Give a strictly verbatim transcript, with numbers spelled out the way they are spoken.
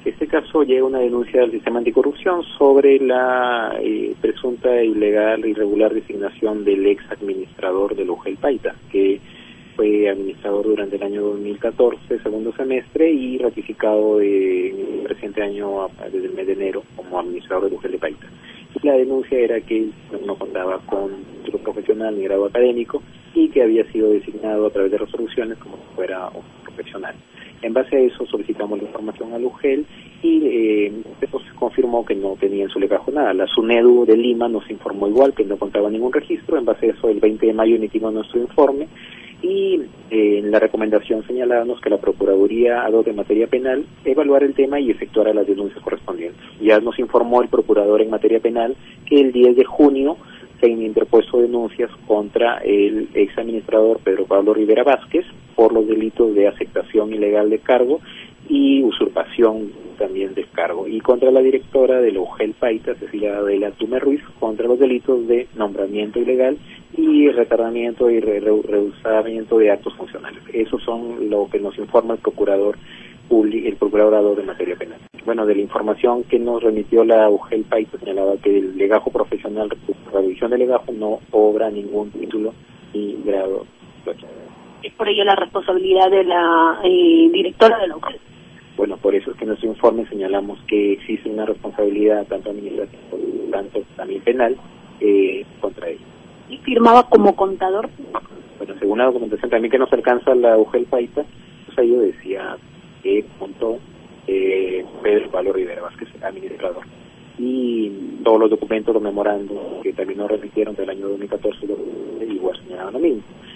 este caso llega una denuncia del sistema anticorrupción sobre la eh, presunta ilegal e irregular designación del ex administrador del UGEL Paita, que fue administrador durante el año dos mil catorce, segundo semestre, y ratificado eh, en el presente año, desde el mes de enero, como administrador del UGEL de Paita. La denuncia era que él no contaba con título profesional ni grado académico y que había sido designado a través de resoluciones como si fuera un profesional. En base a eso solicitamos la información al UGEL y eh, eso se confirmó que no tenía en su legajo nada. La SUNEDU de Lima nos informó igual que no contaba ningún registro. En base a eso, el veinte de mayo emitimos nuestro informe y eh, en la recomendación señalábamos que la Procuraduría ad hoc de materia penal evaluara el tema y efectuara las denuncias correspondientes. Ya nos informó el Procurador en materia penal que el diez de junio se han interpuesto denuncias contra el ex administrador Pedro Pablo Rivera Vázquez por los delitos de aceptación ilegal de cargo y usurpación también del cargo, y contra la directora de la UGEL Paita, Cecilia Adela Tume Ruiz, contra los delitos de nombramiento ilegal y retardamiento y re rehusamiento de actos funcionales. Esos son lo que nos informa el procurador el procurador de materia penal. Bueno, de la información que nos remitió la UGEL Paita señalaba que el legajo profesional, la revisión del legajo no obra ningún título ni grado. Es por ello la responsabilidad de la eh, directora de la UGEL. Bueno, por eso es que en nuestro informe señalamos que existe una responsabilidad tanto administrativa, tanto también penal, eh, contra ella. ¿Y firmaba como contador? Bueno, según la documentación también que nos alcanza la UGEL Paita, pues ahí decía que contó eh, Pedro Pablo Rivera Vázquez, administrador. Y todos los documentos, los memorandos que también nos remitieron del año dos mil catorce, igual señalaban lo mismo.